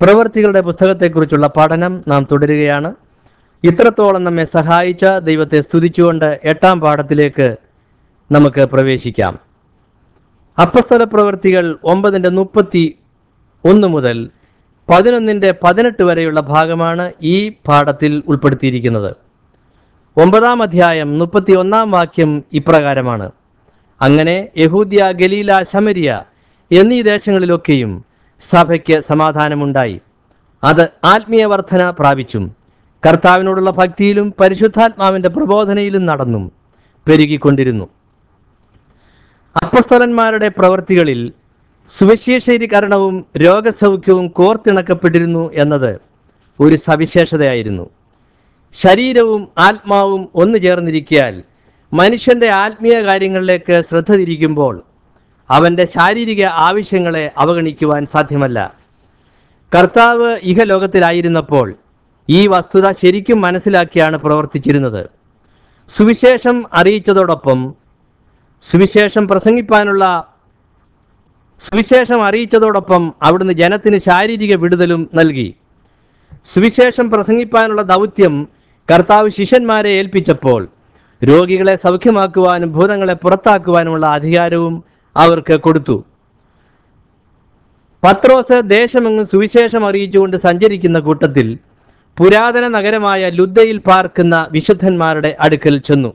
പ്രവൃത്തികളുടെ പുസ്തകത്തെക്കുറിച്ചുള്ള പഠനം നാം തുടരുകയാണ്. ഇത്രത്തോളം നമ്മെ സഹായിച്ച ദൈവത്തെ സ്തുതിച്ചുകൊണ്ട് 8-ാം പാഠത്തിലേക്ക് നമുക്ക് പ്രവേശിക്കാം. അപ്പസ്തല പ്രവൃത്തികൾ 9:31 മുതൽ 11:18 വരെയുള്ള ഭാഗമാണ് ഈ പാഠത്തിൽ ഉൾപ്പെടുത്തിയിരിക്കുന്നത്. 9-ാം അധ്യായം 31-ാം വാക്യം ഇപ്രകാരമാണ്: അങ്ങനെ യഹൂദ്യ, ഗലീല, ശമരിയ എന്നീ ദേശങ്ങളിലൊക്കെയും സഭയ്ക്ക് സമാധാനമുണ്ടായി. അത് ആത്മീയ വർധന പ്രാപിച്ചും കർത്താവിനോടുള്ള ഭക്തിയിലും പരിശുദ്ധാത്മാവിൻ്റെ പ്രബോധനയിലും നടന്നും പെരുകിക്കൊണ്ടിരുന്നു. അപ്പസ്തലന്മാരുടെ പ്രവൃത്തികളിൽ സുവിശേഷീകരണവും രോഗസൗഖ്യവും കോർത്തിണക്കപ്പെട്ടിരുന്നു എന്നത് ഒരു സവിശേഷതയായിരുന്നു. ശരീരവും ആത്മാവും ഒന്നു ചേർന്നിരിക്കിയാൽ മനുഷ്യൻ്റെ ആത്മീയ കാര്യങ്ങളിലേക്ക് ശ്രദ്ധ തിരിക്കുമ്പോൾ അവൻ്റെ ശാരീരിക ആവശ്യങ്ങളെ അവഗണിക്കുവാൻ സാധ്യമല്ല. കർത്താവ് ഇഹലോകത്തിലായിരുന്നപ്പോൾ ഈ വസ്തുത ശരിക്കും മനസ്സിലാക്കിയാണ് പ്രവർത്തിച്ചിരുന്നത്. സുവിശേഷം അറിയിച്ചതോടൊപ്പം സുവിശേഷം അറിയിച്ചതോടൊപ്പം അവിടുന്ന് ജനത്തിന് ശാരീരിക വിടുതലും നൽകി. സുവിശേഷം പ്രസംഗിപ്പാനുള്ള ദൗത്യം കർത്താവ് ശിഷ്യന്മാരെ ഏൽപ്പിച്ചപ്പോൾ രോഗികളെ സൗഖ്യമാക്കുവാനും ഭൂതങ്ങളെ പുറത്താക്കുവാനുമുള്ള അധികാരവും അവർക്ക് കൊടുത്തു. പത്രോസ് ദേശമെങ്ങും സുവിശേഷം അറിയിച്ചുകൊണ്ട് സഞ്ചരിക്കുന്ന കൂട്ടത്തിൽ പുരാതന നഗരമായ ലുദ്ദയിൽ പാർക്കുന്ന വിശുദ്ധന്മാരുടെ അടുക്കൽ ചെന്നു.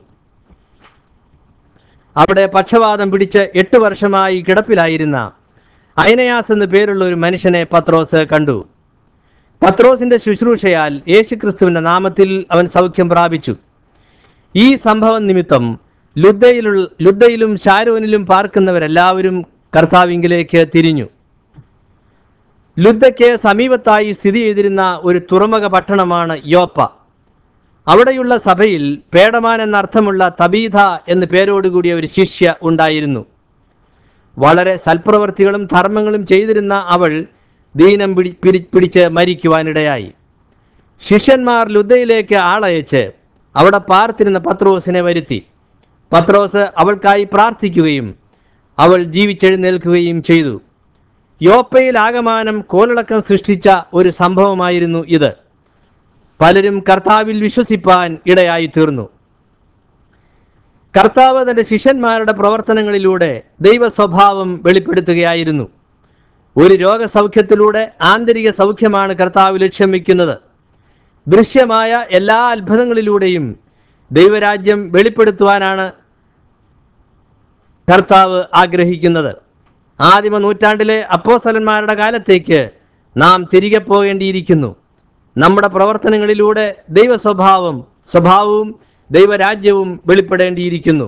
അവിടെ പക്ഷവാതം പിടിച്ച് 8 വർഷമായി കിടപ്പിലായിരുന്ന ഐനയാസ് എന്ന് പേരുള്ള ഒരു മനുഷ്യനെ പത്രോസ് കണ്ടു. പത്രോസിന്റെ ശുശ്രൂഷയാൽ യേശുക്രിസ്തുവിന്റെ നാമത്തിൽ അവൻ സൗഖ്യം പ്രാപിച്ചു. ഈ സംഭവം നിമിത്തം ലുദ്ദയിലും ശാരോനിലും പാർക്കുന്നവരെല്ലാവരും കർത്താവിങ്കിലേക്ക് തിരിഞ്ഞു. ലുദ്ദയ്ക്ക് സമീപത്തായി സ്ഥിതി ചെയ്തിരുന്ന ഒരു തുറമുഖ പട്ടണമാണ് യോപ്പ. അവിടെയുള്ള സഭയിൽ പേടമാൻ എന്നർത്ഥമുള്ള തബീഥ എന്ന പേരോടുകൂടിയ ഒരു ശിഷ്യ ഉണ്ടായിരുന്നു. വളരെ സൽപ്രവർത്തികളും ധർമ്മങ്ങളും ചെയ്തിരുന്ന അവൾ ദീനം പിടിച്ച് മരിക്കുവാനിടയായി. ശിഷ്യന്മാർ ലുദ്ദയിലേക്ക് ആളയച്ച് അവിടെ പാർത്തിരുന്ന പത്രോസിനെ വരുത്തി. പത്രോസ് അവൾക്കായി പ്രാർത്ഥിക്കുകയും അവൾ ജീവിച്ചെഴുന്നേൽക്കുകയും ചെയ്തു. യോപ്പയിൽ ആകമാനം കോളിളക്കം സൃഷ്ടിച്ച ഒരു സംഭവമായിരുന്നു ഇത്. പലരും കർത്താവിൽ വിശ്വസിപ്പാൻ ഇടയായി തീർന്നു. കർത്താവ് തൻ്റെ ശിഷ്യന്മാരുടെ പ്രവർത്തനങ്ങളിലൂടെ ദൈവ സ്വഭാവം വെളിപ്പെടുത്തുകയായിരുന്നു. ഒരു രോഗസൗഖ്യത്തിലൂടെ ആന്തരിക സൗഖ്യമാണ് കർത്താവ് ലക്ഷ്യം വയ്ക്കുന്നത്. ദൃശ്യമായ എല്ലാ അത്ഭുതങ്ങളിലൂടെയും ദൈവരാജ്യം വെളിപ്പെടുത്തുവാനാണ് കർത്താവ് ആഗ്രഹിക്കുന്നത്. ആദിമ നൂറ്റാണ്ടിലെ അപ്പോസ്തലന്മാരുടെ കാലത്തേക്ക് നാം തിരികെ പോകേണ്ടിയിരിക്കുന്നു. നമ്മുടെ പ്രവർത്തനങ്ങളിലൂടെ ദൈവ സ്വഭാവവും ദൈവരാജ്യവും വെളിപ്പെടേണ്ടിയിരിക്കുന്നു.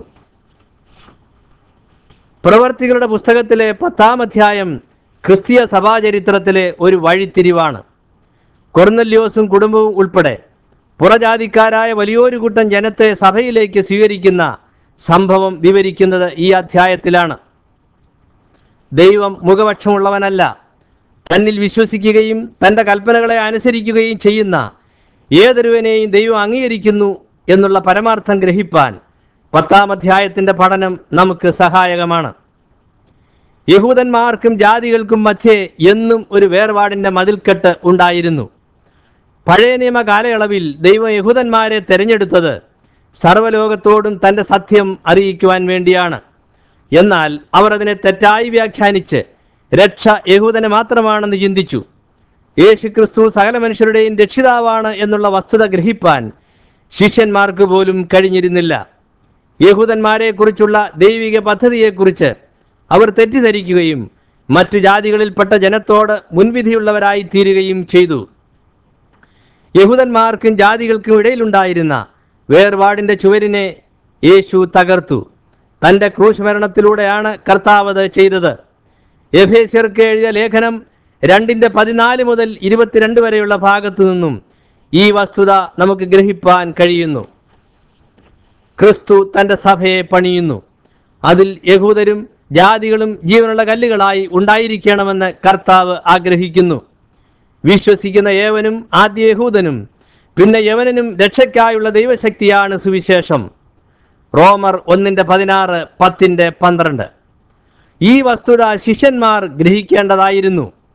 പ്രവർത്തികളുടെ പുസ്തകത്തിലെ 10-ാം അധ്യായം ക്രിസ്തീയ സഭാചരിത്രത്തിലെ ഒരു വഴിത്തിരിവാണ്. കൊർന്നല്യോസും കുടുംബവും ഉൾപ്പെടെ പുറജാതിക്കാരായ വലിയൊരു കൂട്ടം ജനത്തെ സഭയിലേക്ക് സ്വീകരിക്കുന്ന സംഭവം വിവരിക്കുന്നത് ഈ അധ്യായത്തിലാണ്. ദൈവം മുഖപക്ഷമുള്ളവനല്ല. തന്നിൽ വിശ്വസിക്കുകയും തൻ്റെ കൽപ്പനകളെ അനുസരിക്കുകയും ചെയ്യുന്ന ഏതൊരുവനെയും ദൈവം അംഗീകരിക്കുന്നു എന്നുള്ള പരമാർത്ഥം ഗ്രഹിപ്പാൻ 10-ാം അധ്യായത്തിൻ്റെ പഠനം നമുക്ക് സഹായകമാണ്. യഹൂദന്മാർക്കും ജാതികൾക്കും മധ്യേ എന്നും ഒരു വേർപാടിൻ്റെ മതിൽക്കെട്ട് ഉണ്ടായിരുന്നു. പഴയ നിയമ കാലയളവിൽ ദൈവം യഹൂദന്മാരെ തിരഞ്ഞെടുത്തത് സർവ്വലോകത്തോടും തൻ്റെ സത്യം അറിയിക്കുവാൻ വേണ്ടിയാണ്. എന്നാൽ അവർ അതിനെ തെറ്റായി വ്യാഖ്യാനിച്ച് രക്ഷ യഹൂദന് മാത്രമാണെന്ന് ചിന്തിച്ചു. യേശുക്രിസ്തു സകല മനുഷ്യരുടെയും രക്ഷിതാവാണ് എന്നുള്ള വസ്തുത ഗ്രഹിപ്പാൻ ശിഷ്യന്മാർക്ക് പോലും കഴിഞ്ഞിരുന്നില്ല. യഹൂദന്മാരെക്കുറിച്ചുള്ള ദൈവിക പദ്ധതിയെക്കുറിച്ച് അവർ തെറ്റിദ്ധരിക്കുകയും മറ്റു ജാതികളിൽപ്പെട്ട ജനത്തോട് മുൻവിധിയുള്ളവരായി തീരുകയും ചെയ്തു. യഹൂദന്മാർക്കും ജാതികൾക്കും ഇടയിലുണ്ടായിരുന്ന വേർപാടിൻ്റെ ചുവരിനെ യേശു തകർത്തു. തൻ്റെ ക്രൂശ് മരണത്തിലൂടെയാണ് കർത്താവ് അത് ചെയ്തത്. എഫേസ്യർക്ക് എഴുതിയ ലേഖനം 2:14 മുതൽ 22 വരെയുള്ള ഭാഗത്തു നിന്നും ഈ വസ്തുത നമുക്ക് ഗ്രഹിപ്പാൻ കഴിയുന്നു. ക്രിസ്തു തൻ്റെ സഭയെ പണിയുന്നു. അതിൽ യഹൂദരും ജാതികളും ജീവനുള്ള കല്ലുകളായി ഉണ്ടായിരിക്കണമെന്ന് കർത്താവ് ആഗ്രഹിക്കുന്നു. വിശ്വസിക്കുന്ന ഏവനും, ആദ്യ യഹൂദനും പിന്നെ യവനനും രക്ഷയ്ക്കായുള്ള ദൈവശക്തിയാണ് സുവിശേഷം. റോമർ 1:16, 10:12. ഈ വസ്തുത ശിഷ്യന്മാർ ഗ്രഹിക്കേണ്ടതായിരുന്നു.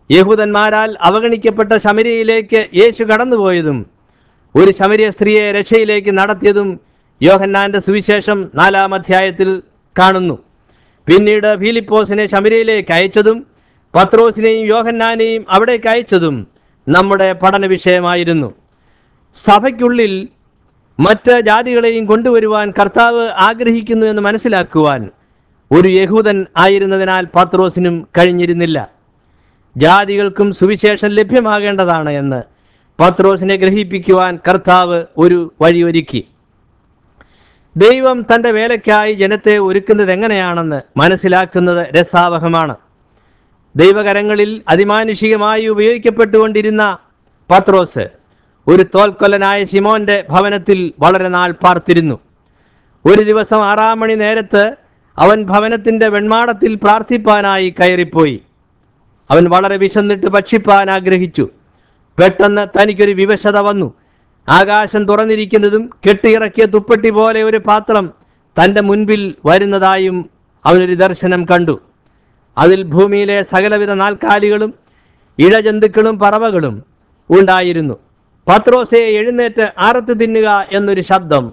യഹൂദന്മാരാൽ അവഗണിക്കപ്പെട്ട ശമര്യയിലേക്ക് യേശു കടന്നുപോയതും ഒരു ശമര്യ സ്ത്രീയെ രക്ഷയിലേക്ക് നടത്തിയതും യോഹന്നാന്റെ സുവിശേഷം 4-ാം അധ്യായത്തിൽ കാണുന്നു. പിന്നീട് ഫിലിപ്പോസിനെ ശമര്യയിലേക്ക് അയച്ചതും പത്രോസിനെയും യോഹന്നാനെയും അവിടേക്ക് അയച്ചതും നമ്മുടെ പഠന വിഷയമായിരുന്നു. സഭയ്ക്കുള്ളിൽ മറ്റ് ജാതികളെയും കൊണ്ടുവരുവാൻ കർത്താവ് ആഗ്രഹിക്കുന്നു എന്ന് മനസ്സിലാക്കുവാൻ ഒരു യഹൂദൻ ആയിരുന്നതിനാൽ പത്രോസിനും കഴിഞ്ഞിരുന്നില്ല. ജാതികൾക്കും സുവിശേഷം ലഭ്യമാകേണ്ടതാണ് എന്ന് പത്രോസിനെ ഗ്രഹിപ്പിക്കുവാൻ കർത്താവ് ഒരു വഴിയൊരുക്കി. ദൈവം തൻ്റെ വേലയ്ക്കായി ജനത്തെ ഒരുക്കുന്നത് എങ്ങനെയാണെന്ന് മനസ്സിലാക്കുന്നത് രസാവഹമാണ്. ദൈവകരങ്ങളിൽ അതിമാനുഷികമായി ഉപയോഗിക്കപ്പെട്ടുകൊണ്ടിരുന്ന പത്രോസ് ഒരു തോൽക്കൊല്ലനായ ശിമോന്റെ ഭവനത്തിൽ വളരെ നാൾ പാർത്തിരുന്നു. ഒരു ദിവസം 6-ാം മണി നേരത്ത് അവൻ ഭവനത്തിൻ്റെ വെൺമാടത്തിൽ പ്രാർത്ഥിപ്പാനായി കയറിപ്പോയി. അവൻ വളരെ വിശന്നിട്ട് ഭക്ഷിപ്പാൻ ആഗ്രഹിച്ചു. പെട്ടെന്ന് തനിക്കൊരു വിവശത വന്നു. ആകാശം തുറന്നിരിക്കുന്നതും കെട്ടിയിറക്കിയ തുപ്പട്ടി പോലെ ഒരു പാത്രം തൻ്റെ മുൻപിൽ വരുന്നതായും അവനൊരു ദർശനം കണ്ടു. അതിൽ ഭൂമിയിലെ സകലവിധ നാൽക്കാലികളും ഇഴജന്തുക്കളും പറവകളും ഉണ്ടായിരുന്നു. പത്രോസേ, എഴുന്നേറ്റ് ആർത്ത് തിന്നുക എന്നൊരു ശബ്ദം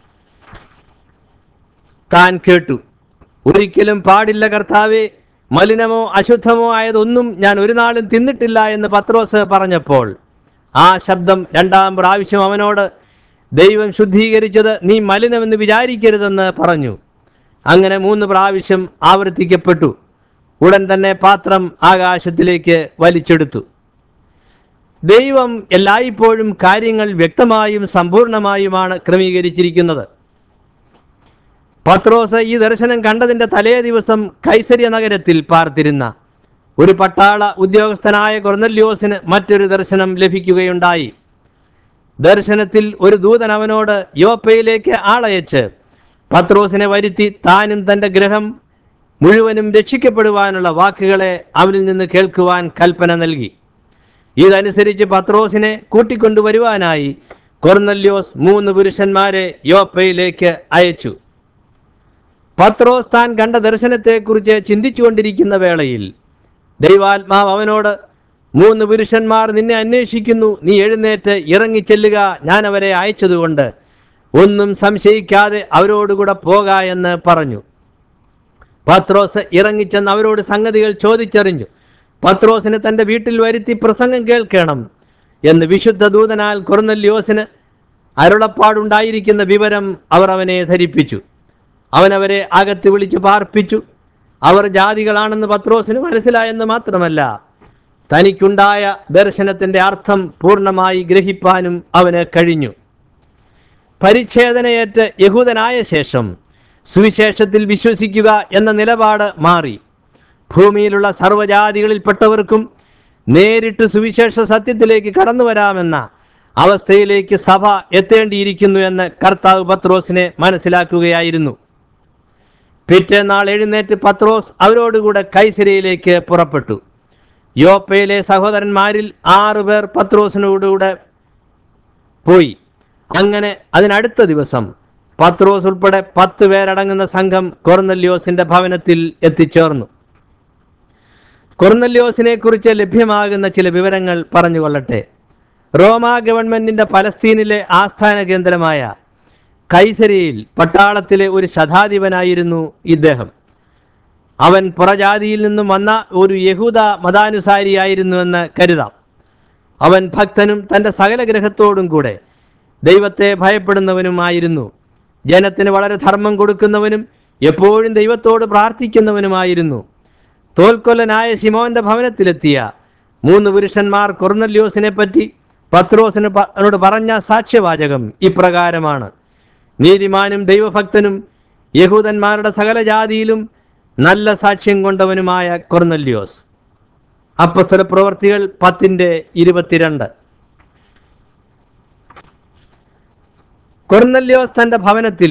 താൻ കേട്ടു. ഒരിക്കലും പാടില്ല കർത്താവേ, മലിനമോ അശുദ്ധമോ ആയതൊന്നും ഞാൻ ഒരു നാളും തിന്നിട്ടില്ല എന്ന് പത്രോസ് പറഞ്ഞപ്പോൾ ആ ശബ്ദം 2-ാം പ്രാവശ്യം അവനോട് ദൈവം ശുദ്ധീകരിച്ചത് നീ മലിനമെന്ന് വിചാരിക്കരുതെന്ന് പറഞ്ഞു. അങ്ങനെ 3 പ്രാവശ്യം ആവർത്തിക്കപ്പെട്ടു. ഉടൻ തന്നെ പാത്രം ആകാശത്തിലേക്ക് വലിച്ചെടുത്തു. ദൈവം എല്ലായ്പ്പോഴും കാര്യങ്ങൾ വ്യക്തമായും സമ്പൂർണമായുമാണ് ക്രമീകരിച്ചിരിക്കുന്നത്. പത്രോസ് ഈ ദർശനം കണ്ടതിൻ്റെ തലേ ദിവസം കൈസര്യ നഗരത്തിൽ പാർത്തിരുന്ന ഒരു പട്ടാള ഉദ്യോഗസ്ഥനായ കൊർന്നല്യോസിന് മറ്റൊരു ദർശനം ലഭിക്കുകയുണ്ടായി. ദർശനത്തിൽ ഒരു ദൂതൻ അവനോട് യോപ്പയിലേക്ക് ആളയച്ച് പത്രോസിനെ വരുത്തി താനും തൻ്റെ ഗൃഹം മുഴുവനും രക്ഷിക്കപ്പെടുവാനുള്ള വാക്കുകളെ അവനിൽ നിന്ന് കേൾക്കുവാൻ കൽപ്പന നൽകി. ഇതനുസരിച്ച് പത്രോസിനെ കൂട്ടിക്കൊണ്ടുവരുവാനായി കൊർന്നല്യോസ് 3 പുരുഷന്മാരെ യോപ്പയിലേക്ക് അയച്ചു. പത്രോസ് താൻ കണ്ട ദർശനത്തെക്കുറിച്ച് ചിന്തിച്ചുകൊണ്ടിരിക്കുന്ന വേളയിൽ ദൈവാത്മാവ് അവനോട് 3 പുരുഷന്മാർ നിന്നെ അന്വേഷിക്കുന്നു, നീ എഴുന്നേറ്റ് ഇറങ്ങിച്ചെല്ലുക, ഞാൻ അവരെ അയച്ചതുകൊണ്ട് ഒന്നും സംശയിക്കാതെ അവരോടുകൂടെ പോക എന്ന് പറഞ്ഞു. പത്രോസ് ഇറങ്ങിച്ചെന്ന് അവരോട് സംഗതികൾ ചോദിച്ചറിഞ്ഞു. പത്രോസിനെ തൻ്റെ വീട്ടിൽ വരുത്തി പ്രസംഗം കേൾക്കണം എന്ന് വിശുദ്ധ ദൂതനാൽ കൊർന്നല്യോസിന് അരുളപ്പാടുണ്ടായിരിക്കുന്ന വിവരം അവർ അവനെ ധരിപ്പിച്ചു. അവനവരെ അകത്ത് വിളിച്ച് പാർപ്പിച്ചു. അവർ ജാതികളാണെന്ന് പത്രോസിന് മനസ്സിലായെന്ന് മാത്രമല്ല, തനിക്കുണ്ടായ ദർശനത്തിൻ്റെ അർത്ഥം പൂർണ്ണമായി ഗ്രഹിപ്പാനും അവന് കഴിഞ്ഞു. പരിച്ഛേദനയേറ്റ് യഹൂദനായ ശേഷം സുവിശേഷത്തിൽ വിശ്വസിക്കുക എന്ന നിലപാട് മാറി. ഭൂമിയിലുള്ള സർവ്വജാതികളിൽപ്പെട്ടവർക്കും നേരിട്ട് സുവിശേഷ സത്യത്തിലേക്ക് കടന്നു വരാമെന്ന അവസ്ഥയിലേക്ക് സഭ എത്തേണ്ടിയിരിക്കുന്നു എന്ന് കർത്താവ് പത്രോസിനെ മനസ്സിലാക്കുകയായിരുന്നു. പിറ്റേന്നാൾ എഴുന്നേറ്റ് പത്രോസ് അവരോടുകൂടെ കൈസര്യയിലേക്ക് പുറപ്പെട്ടു. യോപ്പയിലെ സഹോദരന്മാരിൽ 6 പേർ പത്രോസിനോടുകൂടെ പോയി. അങ്ങനെ അതിനടുത്ത ദിവസം പത്രോസ് ഉൾപ്പെടെ 10 പേരടങ്ങുന്ന സംഘം കൊർന്നല്യോസിന്റെ ഭവനത്തിൽ എത്തിച്ചേർന്നു. കൊർന്നല്യോസിനെ കുറിച്ച് ലഭ്യമാകുന്ന ചില വിവരങ്ങൾ പറഞ്ഞുകൊള്ളട്ടെ. റോമാ ഗവൺമെന്റിന്റെ പലസ്തീനിലെ ആസ്ഥാന കേന്ദ്രമായ കൈസരിയിൽ പട്ടാളത്തിലെ ഒരു ശതാധിപനായിരുന്നു ഇദ്ദേഹം. അവൻ പുറജാതിയിൽ നിന്നും വന്ന ഒരു യഹൂദ മതാനുസാരിയായിരുന്നുവെന്ന് കരുതാം. അവൻ ഭക്തനും തൻ്റെ സകല ഗ്രഹത്തോടും കൂടെ ദൈവത്തെ ഭയപ്പെടുന്നവനുമായിരുന്നു. ജനത്തിന് വളരെ ധർമ്മം കൊടുക്കുന്നവനും എപ്പോഴും ദൈവത്തോട് പ്രാർത്ഥിക്കുന്നവനുമായിരുന്നു. തോൽക്കൊല്ലനായ ശിമോന്റെ ഭവനത്തിലെത്തിയ 3 പുരുഷന്മാർ കൊർന്നല്യോസിനെ പറ്റി പത്രോസിനോട് പറഞ്ഞ സാക്ഷ്യവാചകം ഇപ്രകാരമാണ്: നീതിമാനും ദൈവഭക്തനും യഹൂദന്മാരുടെ സകല ജാതിയിലും നല്ല സാക്ഷ്യം കൊണ്ടവനുമായ കൊർന്നല്യോസ്. അപ്പോസ്തല പ്രവൃത്തികൾ 10:22. കൊർന്നല്യോസ് തൻ്റെ ഭവനത്തിൽ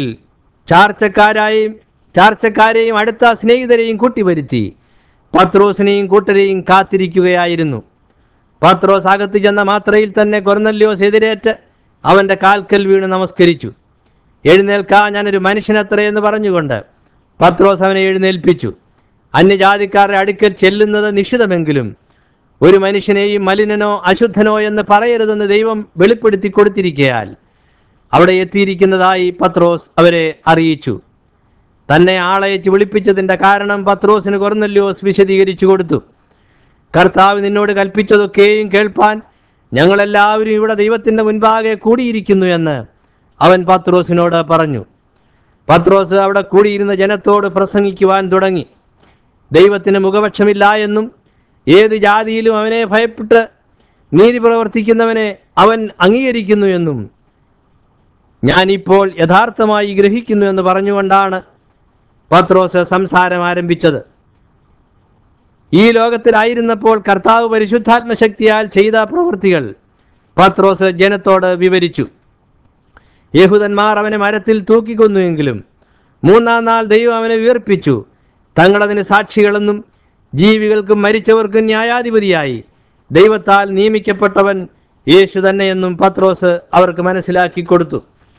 ചാർച്ചക്കാരെയും അടുത്ത സ്നേഹിതരെയും കൂട്ടിവരുത്തി പത്രോസിനെയും കൂട്ടരെയും കാത്തിരിക്കുകയായിരുന്നു. പത്രോസ് അകത്ത് ചെന്ന മാത്രയിൽ തന്നെ കൊർന്നല്യോസ് എതിരേറ്റ് അവൻ്റെ കാൽക്കൽ വീണ് നമസ്കരിച്ചു. എഴുന്നേൽക്കാ, ഞാനൊരു മനുഷ്യനത്രയെന്ന് പറഞ്ഞുകൊണ്ട് പത്രോസ് അവനെ എഴുന്നേൽപ്പിച്ചു. അന്യജാതിക്കാരുടെ അടുക്കൽ ചെല്ലുന്നത് നിഷിദ്ധമെങ്കിലും ഒരു മനുഷ്യനെയും മലിനനോ അശുദ്ധനോ എന്ന് പറയരുതെന്ന് ദൈവം വെളിപ്പെടുത്തി കൊടുത്തിരിക്കയാൽ അവിടെ എത്തിയിരിക്കുന്നതായി പത്രോസ് അവരെ അറിയിച്ചു. തന്നെ ആളയച്ച് വിളിപ്പിച്ചതിൻ്റെ കാരണം പത്രോസിന് കൊർന്നല്യോസ് വിശദീകരിച്ചു കൊടുത്തു. കർത്താവ് നിന്നോട് കൽപ്പിച്ചതൊക്കെയും കേൾപ്പാൻ ഞങ്ങളെല്ലാവരും ഇവിടെ ദൈവത്തിൻ്റെ മുൻപാകെ കൂടിയിരിക്കുന്നു എന്ന് അവൻ പത്രോസിനോട് പറഞ്ഞു. പത്രോസ് അവിടെ കൂടിയിരുന്ന ജനത്തോട് പ്രസംഗിക്കുവാൻ തുടങ്ങി. ദൈവത്തിന് മുഖപക്ഷമില്ല എന്നും ഏത് ജാതിയിലും അവനെ ഭയപ്പെട്ട് നീതി പ്രവർത്തിക്കുന്നവനെ അവൻ അംഗീകരിക്കുന്നു എന്നും ഞാനിപ്പോൾ യഥാർത്ഥമായി ഗ്രഹിക്കുന്നു എന്ന് പറഞ്ഞുകൊണ്ടാണ് പത്രോസ് സംസാരം ആരംഭിച്ചത്. ഈ ലോകത്തിലായിരുന്നപ്പോൾ കർത്താവ് പരിശുദ്ധാത്മശക്തിയാൽ ചെയ്ത പ്രവൃത്തികൾ പത്രോസ് ജനത്തോട് വിവരിച്ചു. യഹൂദന്മാർ അവനെ മരത്തിൽ തൂക്കിക്കൊന്നുവെങ്കിലും 3-ാം നാൾ ദൈവം അവനെ ഉയർപ്പിച്ചു. തങ്ങളതിന് സാക്ഷികളെന്നും ജീവികൾക്കും മരിച്ചവർക്കും ന്യായാധിപതിയായി ദൈവത്താൽ നിയമിക്കപ്പെട്ടവൻ യേശു തന്നെയെന്നും പത്രോസ് അവർക്ക് മനസ്സിലാക്കി കൊടുത്തു.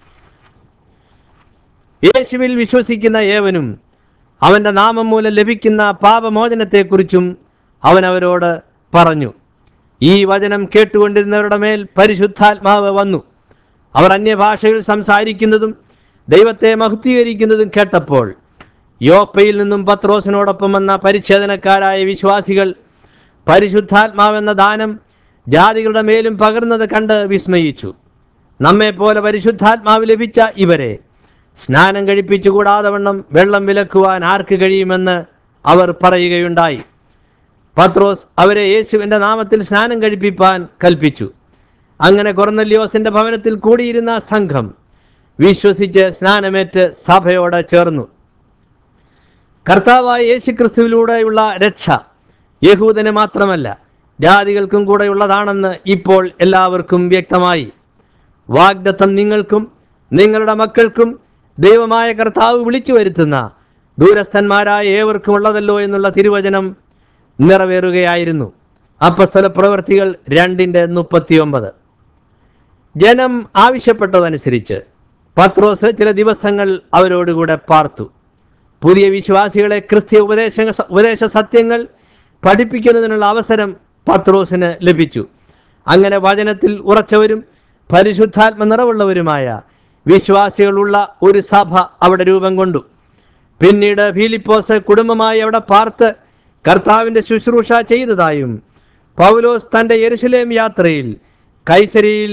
യേശുവിൽ വിശ്വസിക്കുന്ന ഏവനും അവൻ്റെ നാമം മൂലം ലഭിക്കുന്ന പാപമോചനത്തെക്കുറിച്ചും അവൻ അവരോട് പറഞ്ഞു. ഈ വചനം കേട്ടുകൊണ്ടിരുന്നവരുടെ മേൽ പരിശുദ്ധാത്മാവ് വന്നു. അവർ അന്യഭാഷയിൽ സംസാരിക്കുന്നതും ദൈവത്തെ മഹത്വീകരിക്കുന്നതും കേട്ടപ്പോൾ യോപ്പയിൽ നിന്നും പത്രോസിനോടൊപ്പം വന്ന പരിച്ഛേദനക്കാരായ വിശ്വാസികൾ പരിശുദ്ധാത്മാവെന്ന ദാനം ജാതികളുടെ മേലും പകർന്നത് കണ്ട് വിസ്മയിച്ചു. നമ്മെപ്പോലെ പരിശുദ്ധാത്മാവ് ലഭിച്ച ഇവരെ സ്നാനം കഴിപ്പിച്ചുകൂടാതെ വണ്ണം വെള്ളം വിലക്കുവാൻ ആർക്ക് കഴിയുമെന്ന് അവർ പറയുകയുണ്ടായി. പത്രോസ് അവരെ യേശുവിൻ്റെ നാമത്തിൽ സ്നാനം കഴിപ്പിപ്പാൻ കൽപ്പിച്ചു. അങ്ങനെ കൊർന്നല്യോസിൻ്റെ ഭവനത്തിൽ കൂടിയിരുന്ന സംഘം വിശ്വസിച്ച് സ്നാനമേറ്റ് സഭയോട് ചേർന്നു. കർത്താവായ യേശുക്രിസ്തുവിലൂടെയുള്ള രക്ഷ യഹൂദന് മാത്രമല്ല ജാതികൾക്കും കൂടെയുള്ളതാണെന്ന് ഇപ്പോൾ എല്ലാവർക്കും വ്യക്തമായി. വാഗ്ദത്തം നിങ്ങൾക്കും നിങ്ങളുടെ മക്കൾക്കും ദൈവമായ കർത്താവ് വിളിച്ചു വരുത്തുന്ന ദൂരസ്ഥന്മാരായ ഏവർക്കും ഉള്ളതല്ലോ എന്നുള്ള തിരുവചനം നിറവേറുകയായിരുന്നു. അപ്പോസ്തല പ്രവൃത്തികൾ 2:39. ജനം ആവശ്യപ്പെട്ടതനുസരിച്ച് പത്രോസ് ചില ദിവസങ്ങൾ അവരോടുകൂടെ പാർത്തു. പുതിയ വിശ്വാസികളെ ക്രിസ്തീയ ഉപദേശ സത്യങ്ങൾ പഠിപ്പിക്കുന്നതിനുള്ള അവസരം പത്രോസിന് ലഭിച്ചു. അങ്ങനെ വചനത്തിൽ ഉറച്ചവരും പരിശുദ്ധാത്മ നിറവുള്ളവരുമായ വിശ്വാസികളുള്ള ഒരു സഭ അവിടെ രൂപം കൊണ്ടു. പിന്നീട് ഫിലിപ്പോസ് കുടുംബമായി അവിടെ പാർത്ത് കർത്താവിൻ്റെ ശുശ്രൂഷ ചെയ്തതായും പൗലോസ് തൻ്റെ യെരുശലേം യാത്രയിൽ കൈസരിയിൽ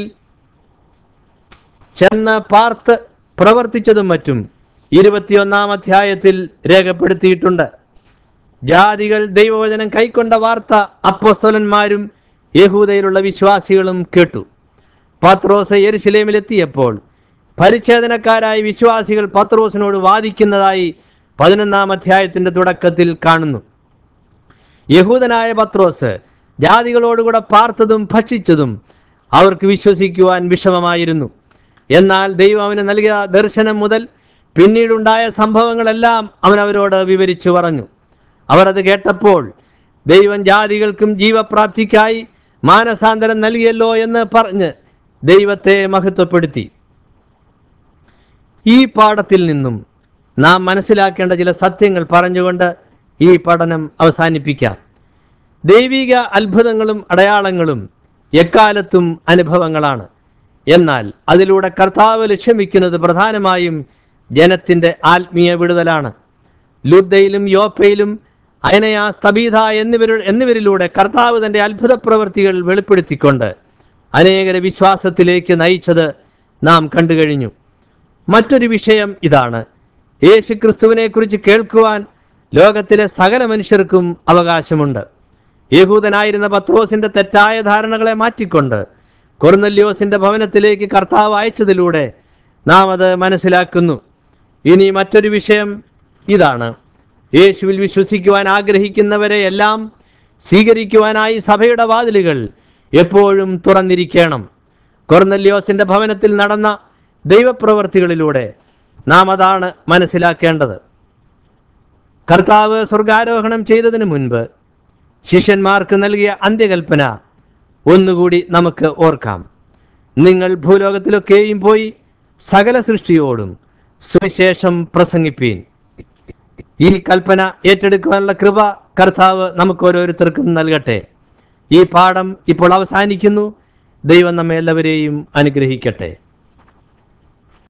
ചെന്ന് പാർത്ത് പ്രവർത്തിച്ചതും മറ്റും 21-ാം അധ്യായത്തിൽ രേഖപ്പെടുത്തിയിട്ടുണ്ട്. ജാതികൾ ദൈവവചനം കൈക്കൊണ്ട വാർത്ത അപ്പോസ്തലന്മാരും യഹൂദയിലുള്ള വിശ്വാസികളും കേട്ടു. പത്രോസ് യെരുശലേമിലെത്തിയപ്പോൾ പരിച്ഛേദനക്കാരായ വിശ്വാസികൾ പത്രോസിനോട് വാദിക്കുന്നതായി 11-ാം അധ്യായത്തിൻ്റെ തുടക്കത്തിൽ കാണുന്നു. യഹൂദനായ പത്രോസ് ജാതികളോടുകൂടെ പാർത്തതും ഭക്ഷിച്ചതും അവർക്ക് വിശ്വസിക്കുവാൻ വിഷമമായിരുന്നു. എന്നാൽ ദൈവം അവന് നൽകിയ ദർശനം മുതൽ പിന്നീടുണ്ടായ സംഭവങ്ങളെല്ലാം അവൻ അവരോട് വിവരിച്ചു പറഞ്ഞു. അവർ അത് കേട്ടപ്പോൾ ദൈവം ജാതികൾക്കും ജീവപ്രാപ്തിക്കായി മാനസാന്തരം നൽകിയല്ലോ എന്ന് പറഞ്ഞ് ദൈവത്തെ മഹത്വപ്പെടുത്തി. ഈ പാഠത്തിൽ നിന്നും നാം മനസ്സിലാക്കേണ്ട ചില സത്യങ്ങൾ പറഞ്ഞുകൊണ്ട് ഈ പഠനം അവസാനിപ്പിക്കാം. ദൈവിക അത്ഭുതങ്ങളും അടയാളങ്ങളും എക്കാലത്തും അനുഭവങ്ങളാണ്. എന്നാൽ അതിലൂടെ കർത്താവ് ലക്ഷ്യമിക്കുന്നത് പ്രധാനമായും ജനത്തിൻ്റെ ആത്മീയ വിടുതലാണ്. ലുദ്ദയിലും യോപ്പയിലും അയനയാ സ്തബീത എന്നിവരിലൂടെ കർത്താവ് തൻ്റെ അത്ഭുത പ്രവൃത്തികൾ വെളിപ്പെടുത്തിക്കൊണ്ട് അനേകരെ വിശ്വാസത്തിലേക്ക് നയിച്ചത് നാം കണ്ടു കഴിഞ്ഞു. മറ്റൊരു വിഷയം ഇതാണ്: യേശു ക്രിസ്തുവിനെ കുറിച്ച് കേൾക്കുവാൻ ലോകത്തിലെ സകല മനുഷ്യർക്കും അവകാശമുണ്ട്. യഹൂദനായിരുന്ന പത്രോസിന്റെ തെറ്റായ ധാരണകളെ മാറ്റിക്കൊണ്ട് കൊർന്നല്യോസിന്റെ ഭവനത്തിലേക്ക് കർത്താവ് അയച്ചതിലൂടെ നാം അത് മനസ്സിലാക്കുന്നു. ഇനി മറ്റൊരു വിഷയം ഇതാണ്: യേശുവിൽ വിശ്വസിക്കുവാൻ ആഗ്രഹിക്കുന്നവരെ എല്ലാം സ്വീകരിക്കുവാനായി സഭയുടെ വാതിലുകൾ എപ്പോഴും തുറന്നിരിക്കണം. കൊർന്നല്യോസിന്റെ ഭവനത്തിൽ നടന്ന ദൈവപ്രവർത്തികളിലൂടെ നാം അതാണ് മനസ്സിലാക്കേണ്ടത്. കർത്താവ് സ്വർഗാരോഹണം ചെയ്തതിനു മുൻപ് ശിഷ്യന്മാർക്ക് നൽകിയ അന്ത്യകൽപ്പന ഒന്നുകൂടി നമുക്ക് ഓർക്കാം. നിങ്ങൾ ഭൂലോകത്തിലൊക്കെയും പോയി സകല സൃഷ്ടിയോടും സുവിശേഷം പ്രസംഗിപ്പീൻ. ഈ കൽപ്പന ഏറ്റെടുക്കുവാനുള്ള കൃപ കർത്താവ് നമുക്ക് ഓരോരുത്തർക്കും നൽകട്ടെ. ഈ പാഠം ഇപ്പോൾ അവസാനിക്കുന്നു. ദൈവം നമ്മെ എല്ലാവരെയും അനുഗ്രഹിക്കട്ടെ.